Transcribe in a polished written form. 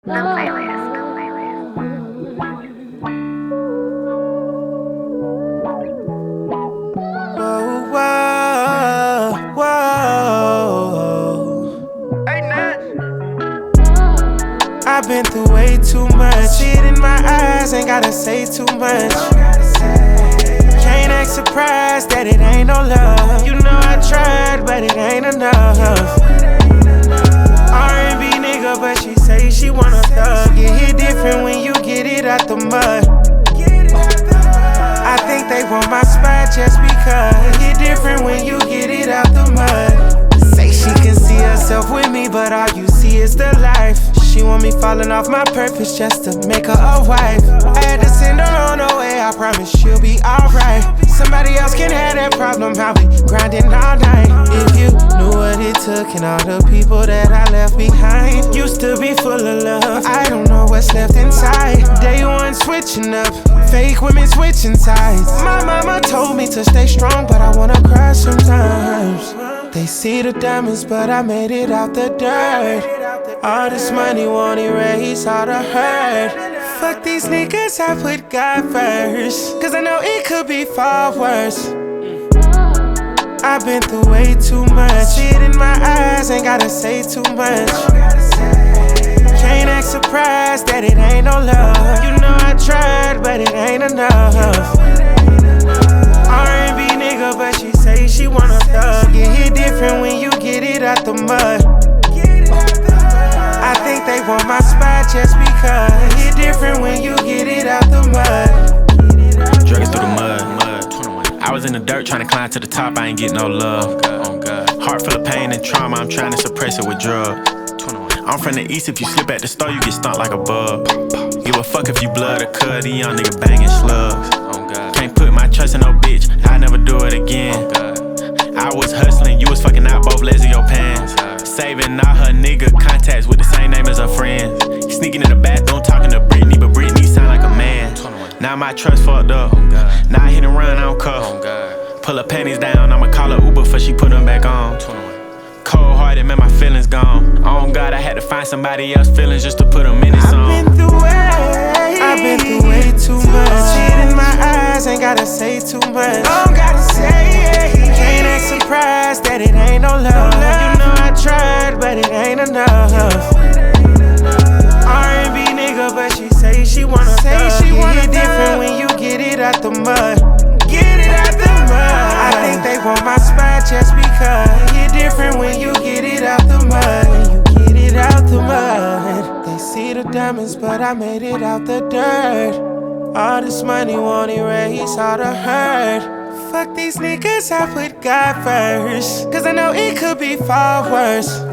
No playlist. Whoa, whoa, whoa. Hey, Nash. I've been through way too much. See it in my eyes, ain't gotta say too much. Can't act surprised that it ain't no love. You know I tried, but it ain't enough. R&B nigga, but she say she wanna thug. It hit different when you get it out the mud. I think they want my spot just because it hit different when you get it out the mud. Say she can see herself with me, but all you see is the life. She want me falling off my purpose just to make her a wife. I had to send her on her way, I promise she'll be alright. Somebody else can have that problem, how we grinding all night. If you knew what it took and all the people that I left behind. Used to be full of love, I don't know what's left inside. Day one switching up, fake women switching sides. My mama told me to stay strong, but I wanna cry sometimes. They see the diamonds, but I made it out the dirt. All this money won't erase all the hurt. Fuck these niggas, I put God first. Cause I know it could be far worse. I've been through way too much. See it in my eyes, ain't gotta say too much. Can't act surprised that it ain't no love. You know I tried, but it ain't enough. R&B nigga, but she say she wanna thug. It hit different when you get it out the mud. I think they want my spot just because it hit different when you get it out the mud. Dragging through the mud. I was in the dirt trying to climb to the top, I ain't get no love. Heart full of pain and trauma, I'm trying to suppress it with drugs. I'm from the east, if you slip at the store, you get stumped like a bug. Give a fuck if you blood or cut, these young nigga banging slugs. Can't put my trust in no bitch, I never do it again. I was hustling, you was fucking out both legs of your pants. Saving all her nigga contacts with the same name as her friends. Sneaking in the bathroom talking to Britney, but Britney sound like a man. Now my trust fucked up, now I hit and run, I don't cuff. Pull her panties down, I'ma call her Uber before she put them back on. Cold hearted, man, my feelings gone. Oh God, I had to find somebody else's feelings just to put them in this song. I've been through way too much. See it in my eyes, ain't gotta say too much. Don't gotta say it. Can't act surprised that it ain't no love. You know I tried, but it ain't enough. R&B nigga, but she say she wanna thug. It hit different when you get it out the mud. Get it out the mud. I think they want my spot just because it hit different when you get it out the mud. When you get it out the mud. They see the diamonds, but I made it out the dirt. All this money won't erase all the hurt. Fuck these niggas, I put God first. Cause I know it could be far worse.